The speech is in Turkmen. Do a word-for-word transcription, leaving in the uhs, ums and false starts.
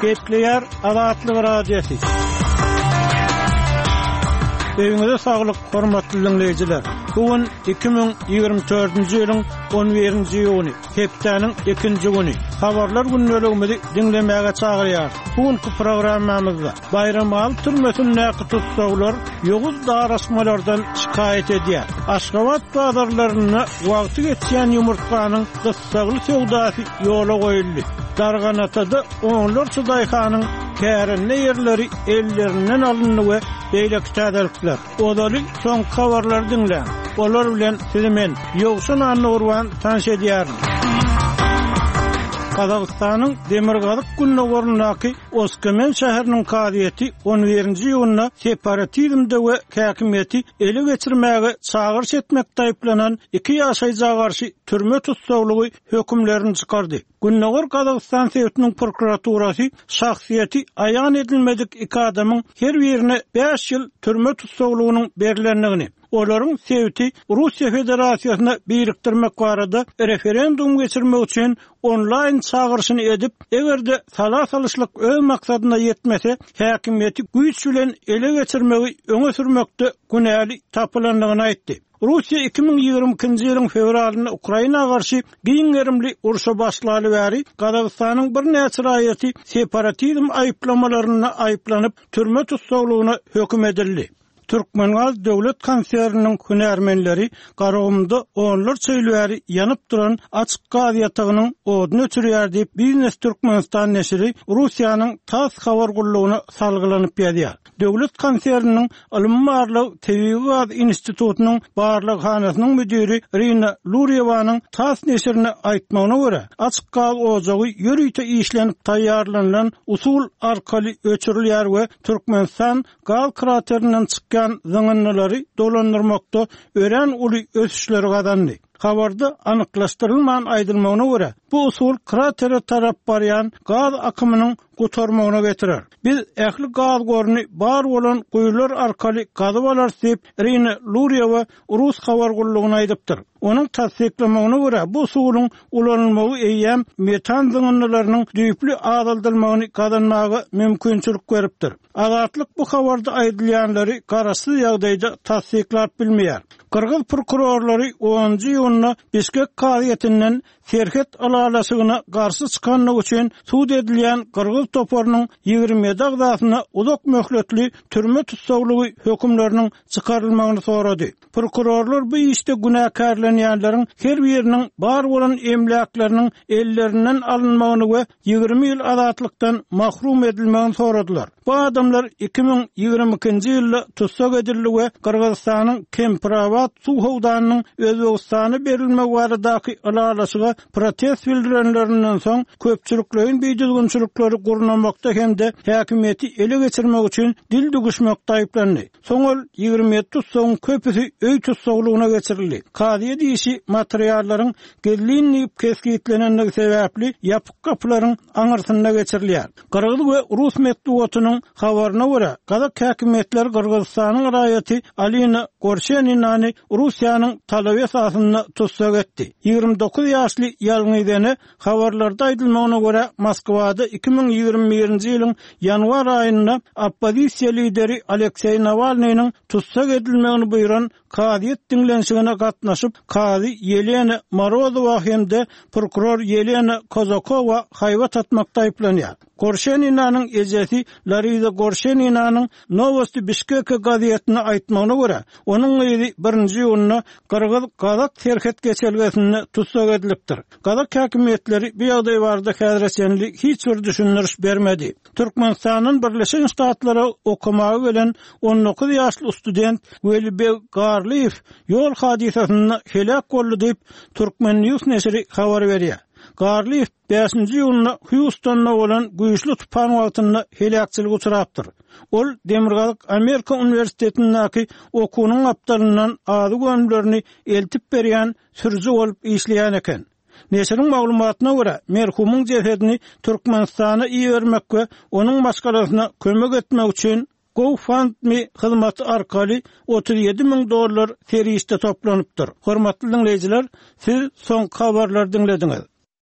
Gepleyer Azatlyk radiosu. Öňüňizde saglyk, hormatly dinleýijiler. Bugün iki bin ýygrimi dördünji ýylyň on birinji ýuny, hepdeniň ikinji güni. Habarlar günnelegimizi dinlemäge çagyrýar. Bugünkü programmamyzda bayram aly türmesini näki tutsaglar, ýoguz darasmalardan şikayet edýär. Aşgabat bazarlaryna wagty geçýän ýumurtkanyň gyssagly sowdasy ýola goýuldy. Darganatada onlar çydaýhanyň kärenli ýerleri ellerinden alyndy we beýleki täzelikler. Odaly soň habarlar dinleň. Olar bilen sizi men ýogşun anlagurwan tanış edýärim. Kazakstanyň Demirgazyk Günnägörünäki Oskamen şäheriniň kadyety on birinji ýylyna separatizmde we häkimiýeti ele geçirmäge çagyryş etmekde aýplanan iki ýaşaýjyga garşy türme tutsaglygy hökümlerini çykardy. Günnägör Kazakstan Sowetiniň prokuraturasy şahsiýeti aýan edilmedik iki adamyň her birine beş ýyl türme tutsaglygynyň berilendigini, olaryň Soweti Russiýa Federasiýasyna birikdirmek barada referendum geçirmek üçin online çağırışını edip, egerde sala salışlyk öz maksadyna yetmese, häkimiýeti güýç bilen ele geçirmegi öňe sürmekde günäli tapylandygyny aýtdy. Russiýa iki bin ýygrimi ikinji ýylyň fevralyna Ukraina garşy giňerimli urşa başlaly bäri Kazakstanyň bir näçe raýaty separatizm aýplamalaryna aýplanyp türme tutsaglygyna höküm edildi. Türkmengal döwlet konseriniň hünärmenleri garagymda onlar çöýlüäri ýanyp duran açyk gaz ýatagynyň oduny ötürýär diýip Biznes Türkmenistan neşri Russiýanyň tas habar gullugyna salgylanyp ýazýar. Döwlet konseriniň Alymmarlyk Tebigy gaz institutynyň barlyk hanasynyň müdiri Rina Luriyewanyň tas neşrine aýtmagyna görä, açyk gaz ojagy ýörüýte işlenip taýýarlanan usul arkaly öçürilýär we Türkmenistan gaz kraterinden çykýan zyňynlary dolandyrmakda ören uly ösüşleri gazandy. Habarda anyklaşdyrylmagan aýdylmagyna görä, bu usul kratere tarap barýan gaz akymynyň gotarmagyna getirer. Biz ähli gaz goruny bar bolan goýular arkaly gazyp alar diýip Rina Luriyewa Rus habar gullugyna aýdypdyr. Onuň tasdiklamagyna görä, bu usulyň ulanylmagy eýýäm metan zyňynlarynyň düýpli azaldylmagyny gazanmagy mümkinçilik beripdir. Azatlyk bu habarda aýdylýanlary garaşsyz ýagdaýda tasdiklap bilmeýär. Kırgız prokurorlary onunji ýylyna Bişkek kadyetinden Serhet alalasygyna garşy çykanlyk üçin suud edilýän Kırgız toparynyň ýygrimi ýedi agdasyna uzak möhletli türme tutsaglygy hökümleriniň çykarylmagyny sorady. Prokurorlar bu işde günäkärlenýänleriň her biriniň bar bolan emlaklarynın ellerinden alınmagyny we ýygrimi ýyl azatlykdan mahrum edilmegini soradylar. Bu adamlar iki bin ýygrimi ikinji ýylda tutsag edildi we Kırgızstanyň Kempravat suw howdanynyň Özbegistana berilmek baradaky alalasyga protest bildirenlerinden soň köpçüliklerin beýdilgünçilikleri gurnamakda hemde häkimiýeti ele geçirmek üçin dil duguşmakda aýplandy. Soňal ýygrimi ýedi tutsagyň köpüsi öý tutsaglygyna geçirildi. Kadiýe diýişi materiallaryň gellinip keskitlenendigi sebäpli ýapyk gapylaryň aňyrsyna geçirilýär. Kırgız we Rus medeniýetiniň habaryna görä, Kazak häkimetleri Kırgızstanyň raýaty Alina Gorsheniny Russiýanyň talaby esasyna tutsag etdi. ýygrimi dokuz ýaşly ýalňyzany habarlarda aýdylmagyna görä Moskwada iki bin ýygrimi birinji ýylyň ýanwar aýynda oppozisiýa lideri Aleksey Navalnyň tutsag edilmegini buýran kadyet dinlenşigine gatnaşyp kady Yelena Morozova hemde prokuror Yelena Kozakova haýbat atmakda aýplanýar. Gorsheninaның ejesi Lariza Gorsheninaның Novosti Bishkek gazetine aýtmagyna görä, onuň ýeri birinji ýylyna Kırgız Kazak Serhet geçelgesine tutsag edilipdir. Kazak häkimetleri bu ýagdaý barada häzirçenli hiç bir düşündiriş bermedi. Türkmenistanyň Birleşen Ştatlary okumagy bilen on dokuz ýaşly student Welibek Garliyev ýol hadisasyny helak boldy diýip Türkmen News neşri habar berýär. Garliyev beşinji ýylyna Houstonda bolan güýçli tupan wagtynda helakçylyk uçurapdyr. Ol Demirgazyk Amerika Universitetindäki okunyň aptalyndan azy gönüllerini eltip berýän sürüji bolup işleýän eken. Neşriň maglumatyna görä, merhumyň jesedini Türkmenistana iýermek we onuň başgalaryna kömek etmek üçin GoFundMe hyzmaty arkaly otuz ýedi ming dollar serişde toplanypdyr. Hormatly dinleýijiler, siz soň habarlar dinlediňiz.